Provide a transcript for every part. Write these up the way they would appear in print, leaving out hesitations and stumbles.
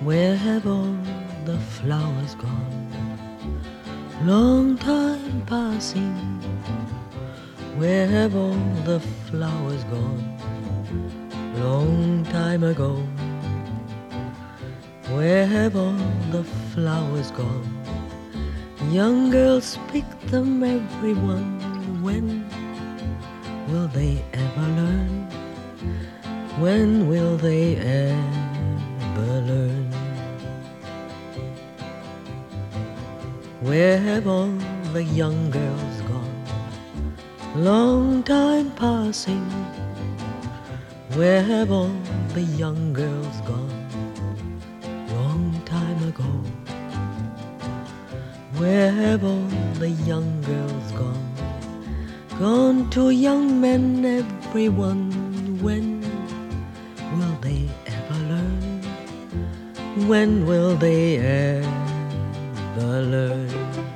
Where have all the flowers gone? Long time passing. Where have all the flowers gone? Long time ago. Where have all the flowers gone? Young girls pick them, everyone. When will they ever learn? When will they ever learn? Where have all the young girls gone? Long time passing. Where have all the young girls gone? Long time ago. Where have all the young girls gone? Gone to young men, everyone. When will they ever learn? When will they ever learn?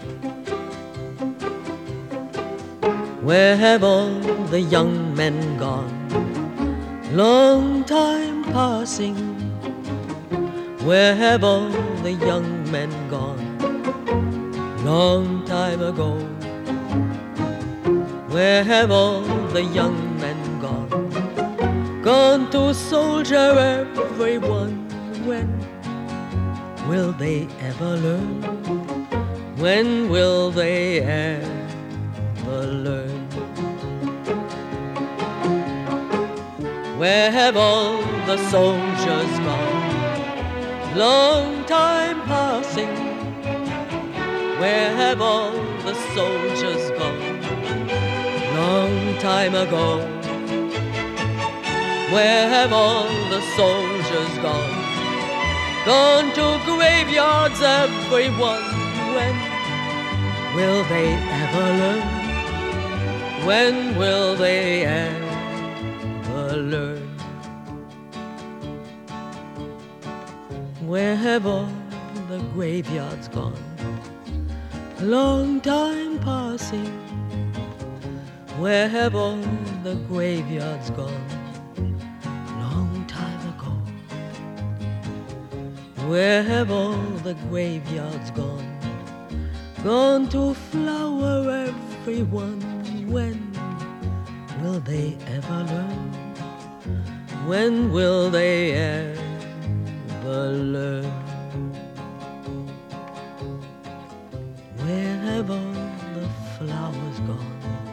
Where have all the young men gone? Long time passing. Where have all the young men gone? Long time ago. Where have all the young men gone? Gone to soldier, everyone. When will they ever learn? When will they ever learn? Where have all the soldiers gone? Long time passing. Where have all the soldiers gone? Long time ago. Where have all the soldiers gone? Gone to graveyards, everyone. When will they ever learn? When will they ever learn? Where have all the graveyards gone? Long time passing. Where have all the graveyards gone? Long time ago. Where have all the graveyards gone? Gone to flower, everyone. When will they ever learn? When will they ever learn? Where have all the flowers gone?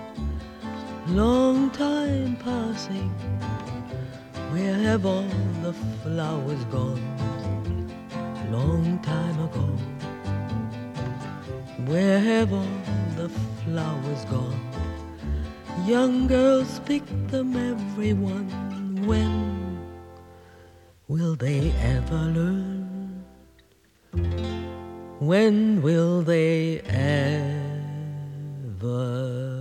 Long time passing. Where have all the flowers gone? Long time ago. Where have all the flowers gone? Young girls pick them, everyone. When will they ever learn? When will they ever